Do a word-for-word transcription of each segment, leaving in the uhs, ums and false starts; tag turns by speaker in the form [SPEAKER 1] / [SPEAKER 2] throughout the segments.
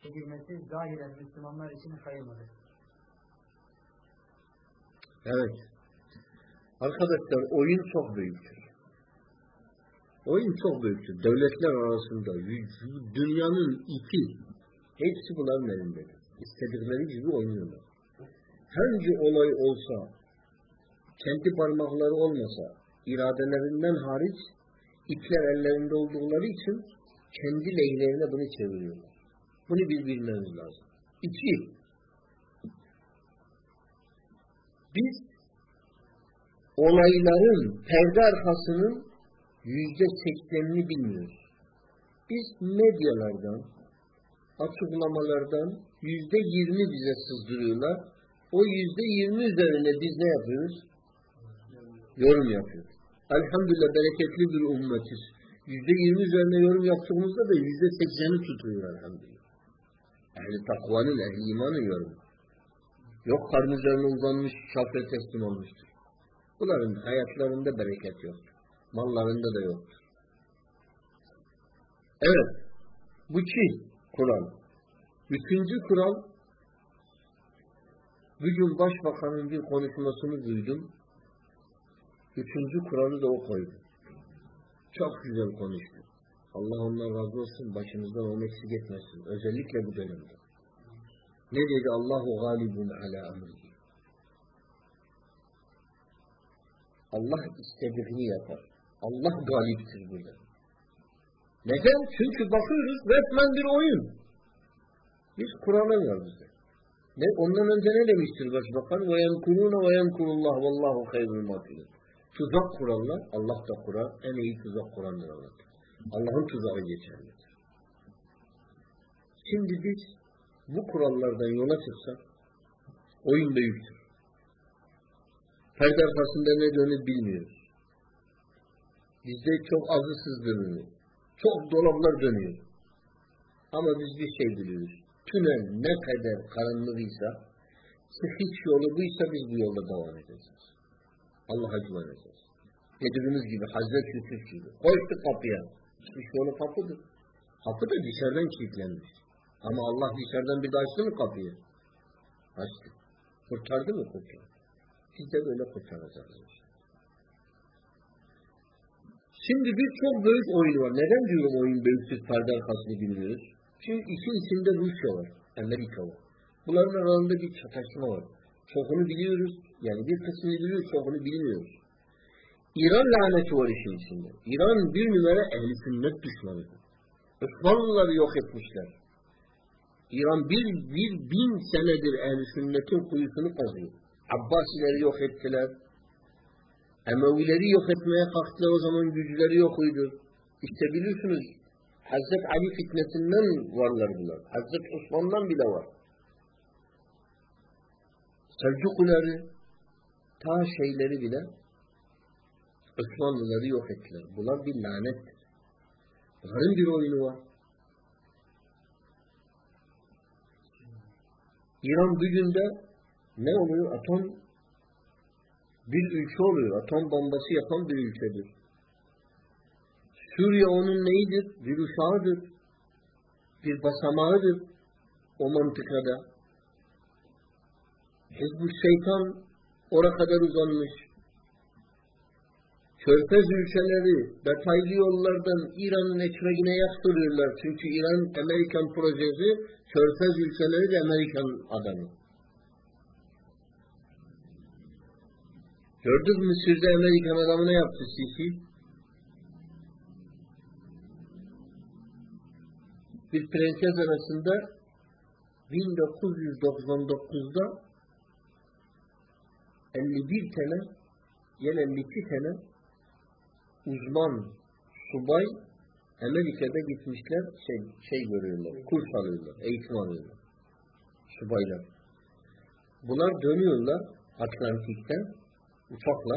[SPEAKER 1] edilmesi zahiren Müslümanlar için hayır mıdır?
[SPEAKER 2] Evet. Arkadaşlar oyun çok büyüktür. Oyun çok büyüktür. Devletler arasında dünyanın ipi hepsi bunların elindedir. İstedikleri gibi oynuyorlar. Hangi olay olsa kendi parmakları olmasa iradelerinden hariç ipler ellerinde oldukları için kendi lehlerine bunu çeviriyorlar. Bunu bilmemiz lazım. İki, biz olayların perde arkasının yüzde seksenini bilmiyoruz. Biz medyalardan, açıklamalardan yüzde yirmi bize sızdırıyorlar. O yüzde yirmi üzerine biz ne yapıyoruz? Yorum yapıyoruz. Elhamdülillah bereketli bir ümmetiz. Yüzde yirmi üzerine yorum yaptığımızda da yüzde sekseni tutuyor elhamdülillah. Ehli takvanın, ehli imanın yorum. Yok karnı üzerine uzanmış, şafre teslim olmuştur. Bunların hayatlarında bereket yoktur. Mallarında da yoktur. Evet. Bu iki kural. Üçüncü kural, bugün başbakanın bir konuşmasını duydum. Üçüncü kuralı da o koydu. Çok güzel konuştu. Allah ondan razı olsun, başımızdan onu eksik etmesin. Özellikle bu dönemde. Ne dedi? Allahu galibun ala amrihi. Allah istediğini yapar. Allah galiptir burada. Neden? Çünkü bakıyoruz resmen bir oyun. Biz Kur'an'a var bize. Ne? Ondan önce ne demiştir Başbakan? وَيَنْكُرُونَ وَيَنْكُرُ اللّٰهُ وَاللّٰهُ خَيْرُ الْمَاكِرِينَ. Tuzak kurarlar, Allah da kurar, en iyi tuzak kurandır Allah. Allah'ın tuzağı geçerlidir. Şimdi biz bu kurallardan yola çıksak, oyun büyüktür. Perde arkasında ne dönüp bilmiyoruz. Bizde çok azı sızdırılıyor. Çok dolaplar dönüyor. Ama biz bir şey biliyoruz. Tünel ne kadar karanlıkıysa, sıkıç yolu buysa biz bu yolda devam edeceğiz. Allah'a güveneceğiz. Dediğimiz gibi Hazreti Yusuf gibi. Koştu kapıya. Çıkış yolu kapıdır. Kapı da dışarıdan kilitlenmiş. Ama Allah dışarıdan bir de açtı mı kapıyı? Açtı. Kurtardı mı kurtardı? Biz de böyle kurtaracağız. Şimdi bir çok büyük oyun var. Neden diyorum oyun büyüksüz perde arkasını bilmiyoruz? Çünkü işin içinde Rusya var. Amerika var. Bunların aralarında bir çatışma var. Çokunu biliyoruz. Yani bir kısmını biliyoruz. Çokunu bilmiyoruz. İran laneti var işin içinde. İran bir numara ehl-i sünnet düşmanıdır. Osmanlıları yok etmişler. İran bir, bir bin senedir ehl-i sünnetin kuyusunu kazıyor. Abbasileri yok ettiler. Emevileri yok etmeye kalktılar, o zaman güçleri yokuydu. İşte biliyorsunuz Hazreti Ali fitnesinden varlar bunlar. Hazreti Osman'dan bile var. Selçukluları ta şeyleri bile Osmanlıları yok ettiler. Bunlar bir lanettir. Bunların bir oyunu var. İran bugün de ne oluyor? Atom bir ülke oluyor. Atom bombası yapan bir ülkedir. Suriye onun neyidir? Bir uşağıdır. Bir basamağıdır. O mantıkada. Hizb-ı Şeytan oraya kadar uzanmış. Körfez ülkeleri detaylı yollardan İran'ın ekmeğine yaktırıyorlar. Çünkü İran Amerikan projesi, Körfez ülkeleri de Amerikan adamı. Gördük mü Sürde Amerikan adamına yaptı Sisi? Bir prenses arasında bin dokuz yüz doksan dokuzda elli bir tane ya elli iki tane uzman subay Amerika'da gitmişler şey, şey görüyorlar, kurs alıyorlar, eğitim alıyorlar. Subaylar. Bunlar dönüyorlar Atlantik'ten uçakla.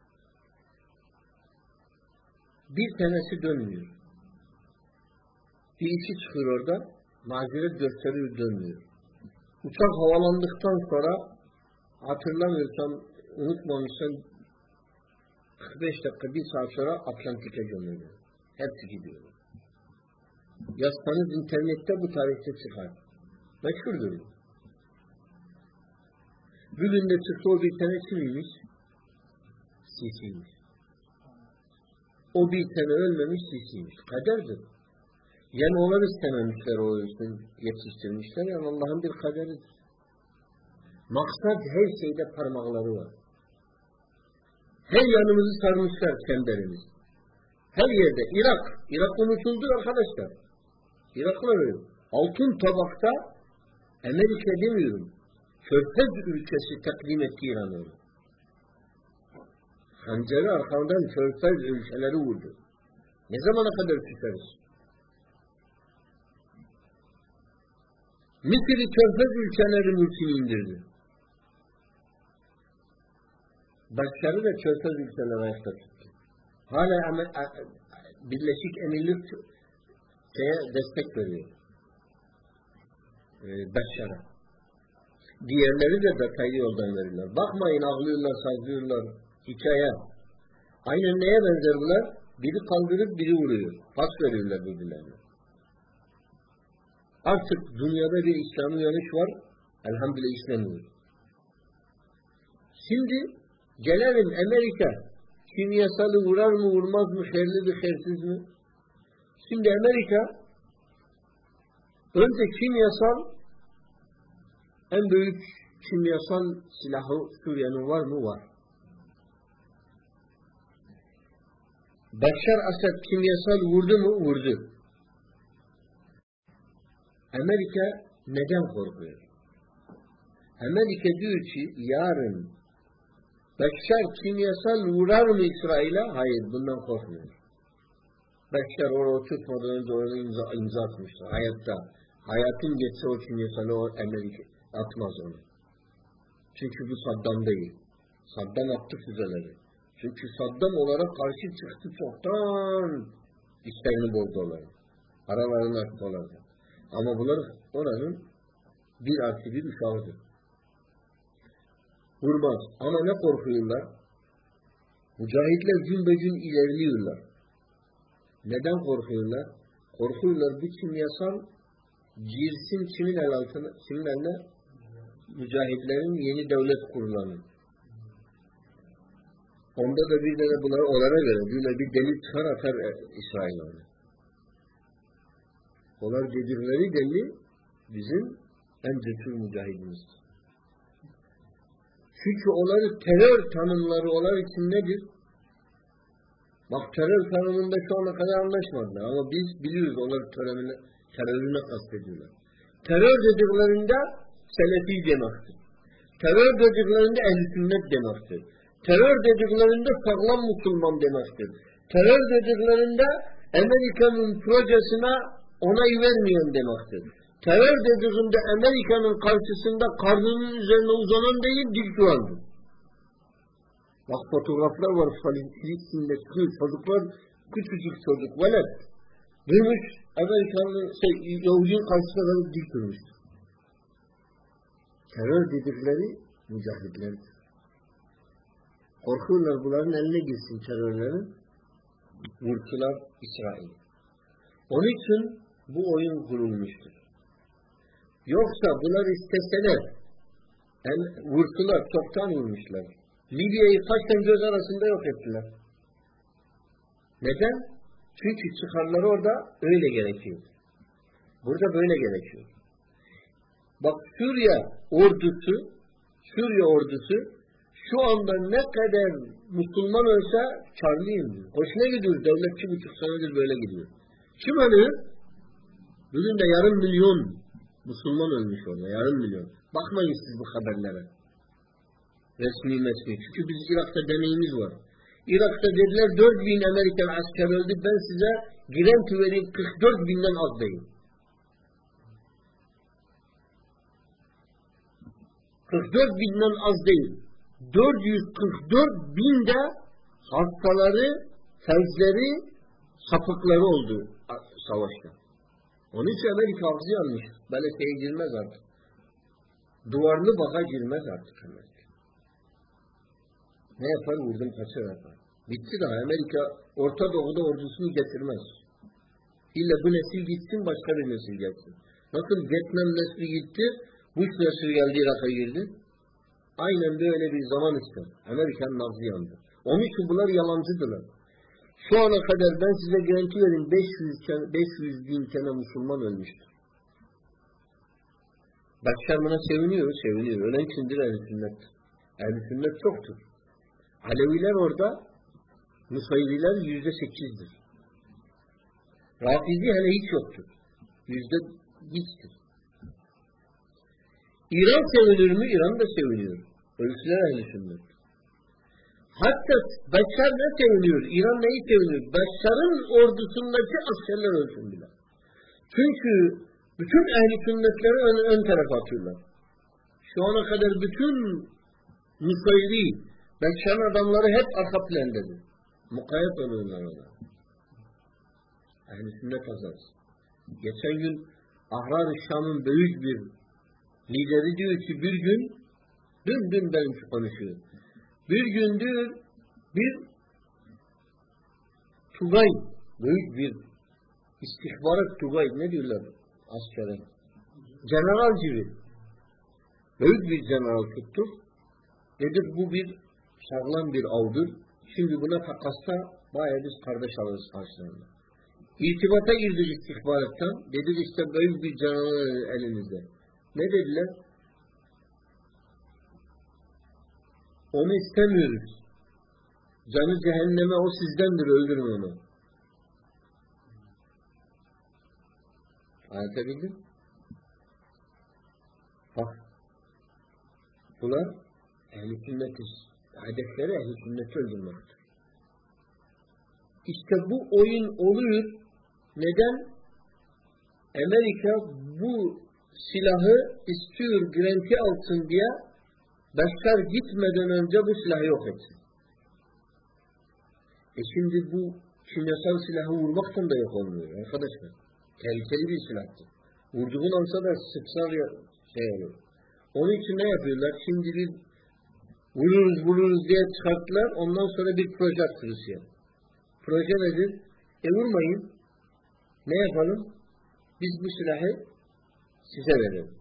[SPEAKER 2] Bir tanesi dönmüyor. Bir işi çıkıyor orada. Mazeret gösteriyor dönmüyor. Uçak havalandıktan sonra hatırlamıyorsam, unutmamışsam kırk beş dakika, bir saat sonra Atlantik'e dönüyor. Hepsi gidiyor. Yazsanız internette bu tarihte çıkar. Meşhurdur. Bugün de çıktı o bir tane kimmiş? Sisi'ymiş. O bir tane ölmemiş Sisi'ymiş. Kaderdir. Yani onlar istememişler o yüzden yetiştirmişler. Yani Allah'ın bir kaderidir. Maksat her şeyde parmakları var. Her yanımızı sarmışlar çemberimiz. Her yerde. Irak. Irak unutuldu arkadaşlar. Iraklar öyle. Altın tabakta Amerika demiyorum. Körfez ülkesi takdim etti İran'ı. Hancarı arkamdan Körfez ülkeleri vurdu. Ne zamana kadar tutarız? Mısır'ı Körfez ülkeleri mülkünü indirdi. Başları da Körfez ülkeleri ayakta tuttu. Hala Birleşik Emirlik şeye destek veriyor. Ee, Başar'a. Diğerleri de detaylı yoldan verirler. Bakmayın ağlıyorlar, sazlıyorlar. Hikaye. Aynen neye benzer bunlar? Biri kaldırıp biri vuruyor. Pas veriyorlar birbirlerine. Artık dünyada bir İslam uyanış var. Elhamdülillah işlemiyor. Şimdi gelelim Amerika kimyasalı vurar mı vurmaz mı? Hayırlı bir hayırsız mı? Şimdi Amerika önce kimyasal en büyük kimyasal silahı Suriye'nin var mı? Var. Başar Asad kimyasal vurdu mu? Vurdu. Amerika neden korkuyor? Amerika diyor ki yarın Başar kimyasal vurar mı İsrail'e? Hayır, bundan korkmuyor. Başar oraya oturtmadan önce oraya imza, imza atmıştır. Hayatta. Hayatın geçse o kimyasalı o Amerika atmaz onu. Çünkü bu Saddam değil. Saddam attı füzeleri. Çünkü Saddam olarak karşı çıktı çoktan. İşlerini bozdular. Aralarını attılar. Ama bunlar oranın bir artı bir uşağıdır. Vurmaz. Ama ne korkuyorlar? Mücahitler gün be gün ilerliyorlar. Neden korkuyorlar? Korkuyorlar bu kimyasal girsin kimin el altına, kimin eline? Mücahitlerin yeni devlet kurulanı. Onda da bir de bunlara onlara göre böyle bir deli çıkar atar İsrail onu. Onlar dedikleri deli bizim en cesur mücahidimizdir. Çünkü onları terör tanımları onlar için nedir? Bak terör tanımında şu ana kadar anlaşmadılar ama biz biliyoruz onları terörüne, terörüne kastediyorlar. Terör dediklerinde Selefi demektir. Terör dediklerinde Ehl-i Sünnet demektir. Terör dediklerinde sağlam Müslüman demektir. Terör dediklerinde Amerika'nın projesine onay vermeyen demektir. Terör dediğinde Amerika'nın karşısında karnının üzerine uzanan değil, dik durandır. Bak fotoğraflar var, Filistin'de çıkıyor, çocuklar, küçücük çocuk, velet. Durmuş, Amerika'nın, şey, Yahudi'nin karşısında dik durmuştur. Terör dedikleri mücahitlerdir. Korkuyorlar bunların eline girsin terörlerin. Vurtular İsrail. Onun için bu oyun kurulmuştur. Yoksa bunlar isteseler yani vurtular, çoktan vurmuşlar. Libya'yı kaçtan göz arasında yok ettiler. Neden? Çünkü çıkarları orada öyle gerekiyor. Burada böyle gerekiyor. Bak Suriye ordusu Suriye ordusu şu anda ne kadar Müslüman olsa karlıyım diyor. Hoşuna gidiyor. Devlet iki buçuk senedir böyle gidiyor. Kim ölür? Bugün de yarım milyon Müslüman ölmüş orada. Yarım milyon. Bakmayın siz bu haberlere. Resmi mesmi. Çünkü biz Irak'ta deneyimiz var. Irak'ta dediler dört bin Amerikan asker öldü. Ben size girenti vereyim kırk dört binden az değil. kırk dört binden az değil. dört yüz kırk dört binde hastaları, felçleri, sapıkları oldu savaşta. Onun için Amerika ağzı yanmış. Böyle şeye girmez artık. Duvarlı baka girmez artık Amerika. Ne yapar? Vurdum kaçar yapar. Bitti daha. Amerika Orta Doğu'da ordusunu getirmez. İlla bu nesil gitsin, başka bir nesil gelsin. Nasıl Vietnam nesli gitti, Bush nesli geldi Irak'a girdi. Aynen böyle bir zaman ister. Amerika'nın nabzı yandı. Onun için bunlar yalancıdırlar. Şu ana kadar ben size garanti vereyim beş yüz bin tane Müslüman ölmüştür. Başkar buna seviniyor, seviniyor. Ölen kimdir? Ehl-i sünnettir. Ehl-i sünnet çoktur. Aleviler orada, Nusayriler yüzde sekizdir. Rafizi hele hiç yoktur. Yüzde hiçtir. İran sevinir mi? İran da seviniyor. Ölçüler ehl-i sünnet. Hatta Başar ne seviniyor? İran neyi seviniyor? Başar'ın ordusundaki askerler ölsün bile. Çünkü bütün ehl-i sünnetleri ön, ön tarafa atıyorlar. Şu ana kadar bütün Nusayri, Başar'ın adamları hep arka plandadır. Mukayyet oluyorlar ona. Ehl-i sünnet azarız. Geçen gün Ahrar-ı Şam'ın büyük bir lideri diyor ki bir gün, dün dün benim konuşuyor. Bir gün diyor, bir Tugay, büyük bir istihbarat Tugay, ne diyorlar askere? General gibi. Büyük bir general tuttu. Dedik bu bir sağlam bir avdır. Şimdi buna takasta bayağı biz kardeş alırız karşılarında. İrtibata girdik istihbarattan. Dedik işte büyük bir general elinizde. Ne dediler? Onu istemiyoruz. Canı cehenneme o sizdendir, öldürün onu. Anlatabildim? Bak. Bunlar ehl-i sünnetiz. Hedefleri ehl-i sünneti öldürmektir. İşte bu oyun oluyor. Neden? Amerika bu silahı istiyor, garanti alsın diye Başkar gitmeden önce bu silahı yok etsin. E şimdi bu kimyasal silahı vurmaktan da yok olmuyor arkadaşlar. Tehlikeli bir silahtır. Vurduğun ansa da sıksa şey olur. Onun için ne yapıyorlar? Şimdi bir vururuz vururuz diye çıkarttılar. Ondan sonra bir proje attı Rusya. Proje nedir? E vurmayın. Ne yapalım? Biz bu silahı size verelim.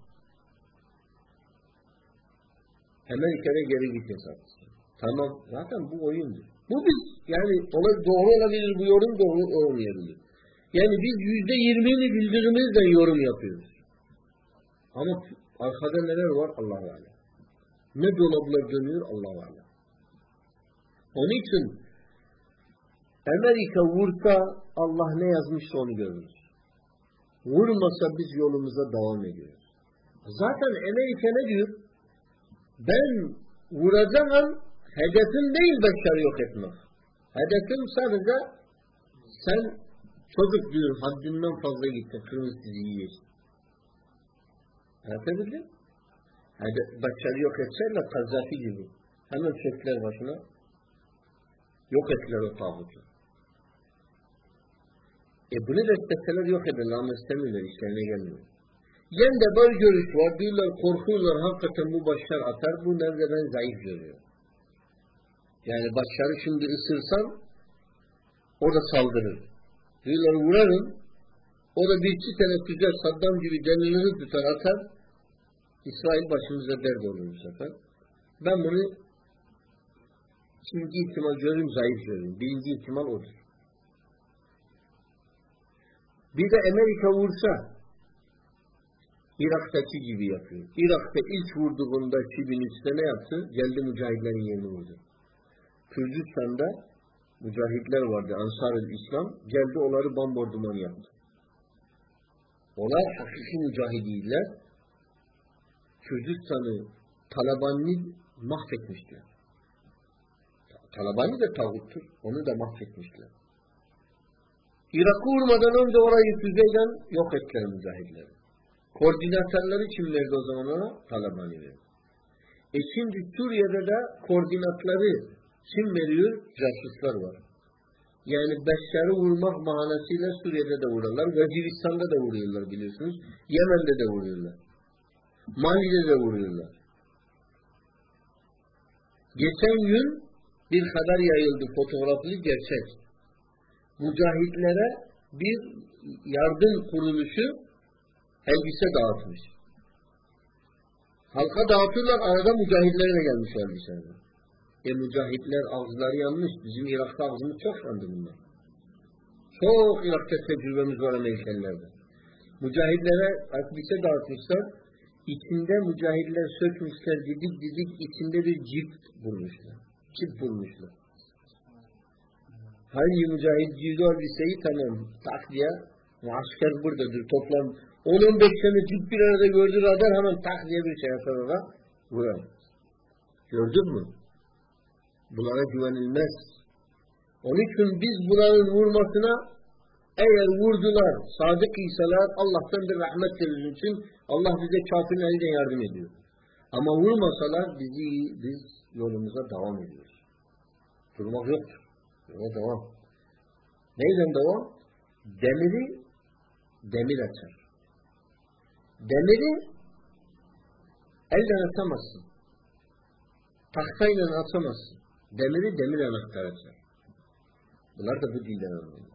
[SPEAKER 2] Amerika'ya geri vites attı. Tamam. Zaten bu oyundur. Bu biz yani doğru olabilir. Bu yorum doğru olmayabilir. Yani biz yüzde yirmini bildirimizle yorum yapıyoruz. Ama arkada neler var? Allah-u Alem. Ne dolaplar dönüyor? Allah-u Alem. Onun için Amerika vursa Allah ne yazmışsa onu görürüz. Vurmasa biz yolumuza devam ediyoruz. Zaten Amerika ne diyor? Ben vuracağım, hedefim değil Başar'ı yok etmek. Hedefim sadece sen çocuk diyor, haddinden fazla gittin, kırmızı çizgiyi geçtin. Anlatabildim? Başar'ı yok etseler Kazzafi gibi. Hemen çökler başına. Yok ettiler o tağutu. E bunu destekseler yok ederler ama istemiyorlar, işlerine gelmiyor. Yen de böyle görüş var. Diyorlar, korkuyorlar. Hakikaten bu Başar atar. Bu nereden zayıf görüyor. Yani Başar'ı şimdi ısırsan o da saldırır. Diyorlar vurarım. O da bir iki tane tüccar Saddam gibi denilini tutar atar. İsrail başımıza dert olur bu sefer. Ben bunu ikinci ihtimal görüyorum, zayıf görüyorum. Birinci ihtimal odur. Bir de Amerika vursa Irak'taki gibi yapıyor. Irak'ta ilk vurduğunda iki bin üçte ne yaptı? Geldi mücahitlerin yerini vurdu. Kürdistan'da mücahitler vardı. Ansar-ı İslam. Geldi onları bombardıman yaptı. Onlar hakiki mücahidiydiler. Kürdistan'ı Taliban'ı mahvetmişler. Taliban'ı da tağuttur. Onu da mahvetmişler. Irak'ı vurmadan önce orayı füzeyden yok ettiler mücahitleri. Koordinatörleri kimlerdi o zaman ona? Taliban'ı. E şimdi Suriye'de de koordinatları kim veriyor? Casuslar var. Yani Beşşar'ı vurmak manasıyla Suriye'de de vururlar. Veciristan'da da vuruyorlar biliyorsunuz. Yemen'de de vuruyorlar. Mali'de de vuruyorlar. Geçen gün bir haber yayıldı, fotoğraflı gerçek. Mücahitlere bir yardım kuruluşu elbise dağıtmış. Halka dağıtırlar, arada mücahitler de gelmiş elbiseler. E mücahitler ağızları yanmış. Bizim Irak'ta ağzımız çok yandı bunlar. Çok Irak'ta tecrübemiz var Amerikalılarda. Mücahitlere elbise dağıtmışlar. İçinde mücahitler sökmüşler, didik didik içinde bir cilt bulmuşlar. Çip bulmuşlar. Hangi mücahit giydi elbiseyi tamam tak diye muasker buradadır toplam on on beş sene cip bir arada gördüğü radar hemen tak diye bir şey yapar ona vurar. Gördün mü? Bunlara güvenilmez. Onun için biz bunların vurmasına eğer vurdular, sadık iseler Allah'tan bir rahmet gelir için Allah bize kafirin eliyle yardım ediyor. Ama vurmasalar bizi biz yolumuza devam ediyoruz. Durmak yoktur. Yola devam. Neyden devam? Demiri demir açar. Demiri elden atamazsın. Tahtayla atamazsın. Demiri demir anahtar açar. Bunlar da bu dilden anlıyor.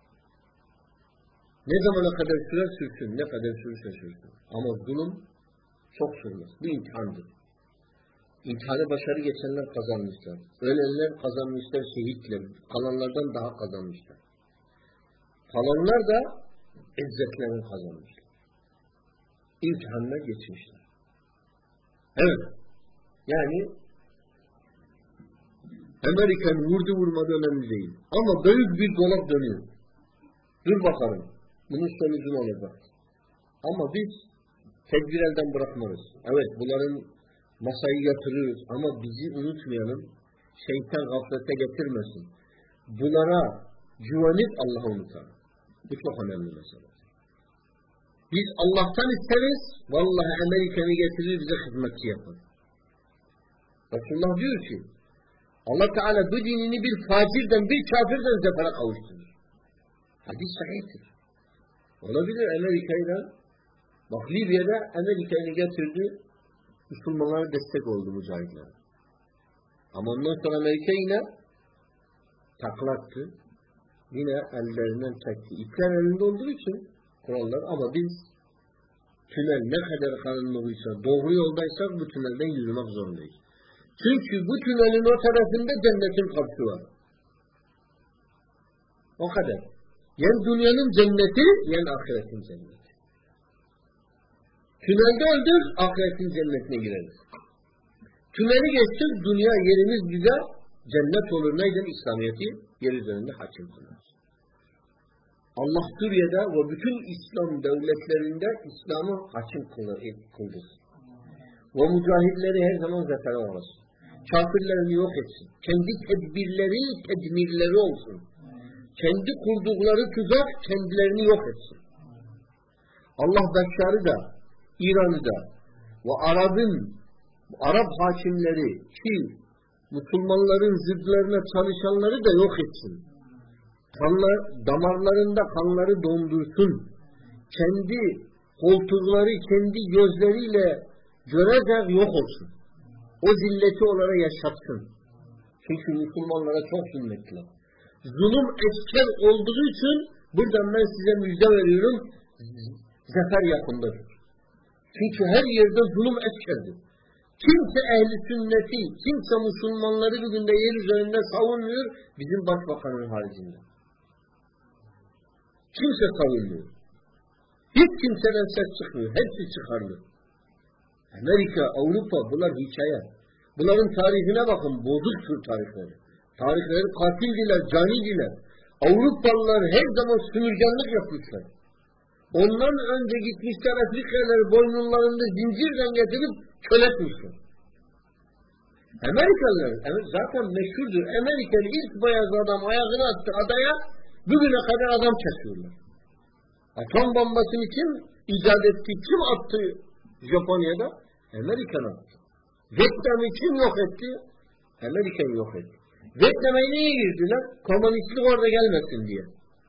[SPEAKER 2] Ne zamana kadar sürer sürsün, ne kadar sürürse sürsün. Ama zulüm çok sürmez. Bir imtihandır. İmtihanı başarı geçenler kazanmışlar. Ölenler kazanmışlar şehitler. Kalanlardan daha kazanmışlar. Kalanlar da izzetlerini kazanmışlar. İmtihanına geçmişler. Evet. Yani Amerikan vurdu vurmadı önemli değil. Ama büyük bir dolap dönüyor. Dur bakalım. Bunun sonucu ne olacak? Ama biz tedbir elden bırakmarız. Evet bunların masayı yatırıyoruz ama bizi unutmayalım. Şeytan gaflete getirmesin. Bunlara güvenip Allah'a unutalım. Bu çok önemli mesele. Biz Allah'tan isteriz. Vallahi Amerika'nı getirir bize hizmetçi yapar. Resulullah diyor ki Allah Teala bu dinini bir facirden bir kafirden zefere kavuşturur. Hadis sahihtir. Olabilir Amerika'yla bak Libya'da Amerika'yı getirdi Müslümanlara destek oldu mücahitler. Ama ondan sonra Amerika yine taklattı. Yine ellerinden çekti. İpler elinde olduğu için kurallar ama biz tünel ne kadar karanlıkıysa doğru yoldaysak bu tünelden yürümek zorundayız. Çünkü bu tünelin o tarafında cennetin kapısı var. O kadar. Yen dünyanın cenneti, yen ahiretin cenneti. Tünelde öldük, ahiretin cennetine gireriz. Tüneli geçtik, dünya yerimiz bize cennet olur. Neyden? İslamiyeti yer üzerinde hakim kılar. Allah Suriye'de ve bütün İslam devletlerinde İslam'ı hakim kıldır. Ve mücahitleri her zaman zafere uğrasın. Kafirlerini yok etsin. Kendi tedbirleri, tedmirleri olsun. Kendi kurdukları tuzak kendilerini yok etsin. Allah Beşşar'ı da, İran'ı da ve Arap'ın, Arap hakimleri ki Müslümanların zıdlarına çalışanları da yok etsin. Kanlar, damarlarında kanları dondursun. Kendi koltukları, kendi gözleriyle görecek yok olsun. O zilleti onlara yaşatsın. Çünkü Müslümanlara çok zulmettiler. Zulüm esker olduğu için buradan ben size müjde veriyorum. Zafer yakındadır. Çünkü her yerde zulüm eskerdir. Kimse ehli sünneti, kimse Müslümanları bugün de yer üzerinde savunmuyor bizim başbakanın haricinde. Kimse savunmuyor. Hiç kimseden ses çıkmıyor. Hepsi çıkarlı. Amerika, Avrupa bunlar hikaye. Bunların tarihine bakın. Bozuktur tarihleri. Tarihleri katildiler, canidiler. Avrupalılar her zaman sümürgenlik yapmışlar. Ondan önce gitmişler Afrikalıları boynunlarında zincirden getirip köletmişler. Amerikalılar zaten meşhurdur. Amerikalı ilk beyaz adam ayağını attı adaya bugüne kadar adam kesiyorlar. Atom bombasını kim icat etti? Kim attı Japonya'da? Amerikan attı. Vietnam'ı kim yok etti? Amerikan yok etti. Vietnam'a niye girdiler? Komünistlik orada gelmesin diye.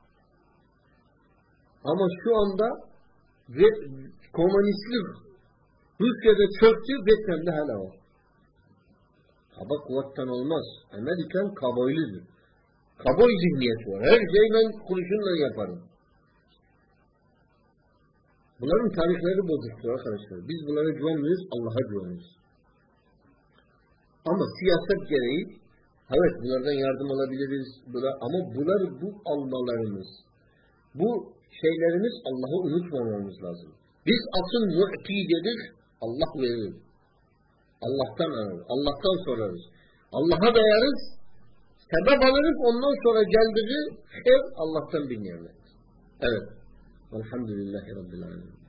[SPEAKER 2] Ama şu anda komünistlik Rusya'da çöktü, Vietnam'da hala var. Kaba kuvvetten olmaz. Amerikan kaboyludur. Kaboy zihniyeti var. Her şeyi ben kurşunla yaparım. Bunların tarihleri bozuktur arkadaşlar. Biz bunlara güvenmiyoruz, Allah'a güveniyoruz. Ama siyaset gereği, evet bunlardan yardım alabiliriz. Bunlar, ama bunlar bu almalarımız, bu şeylerimiz Allah'ı unutmamamız lazım. Biz asıl mu'ti dedik, Allah verir. Allah'tan alırız, Allah'tan sorarız. Allah'a dayarız, sebep alırız, ondan sonra geldiği her Allah'tan bir nimet. Evet. Elhamdülillahi Rabbil Alemin.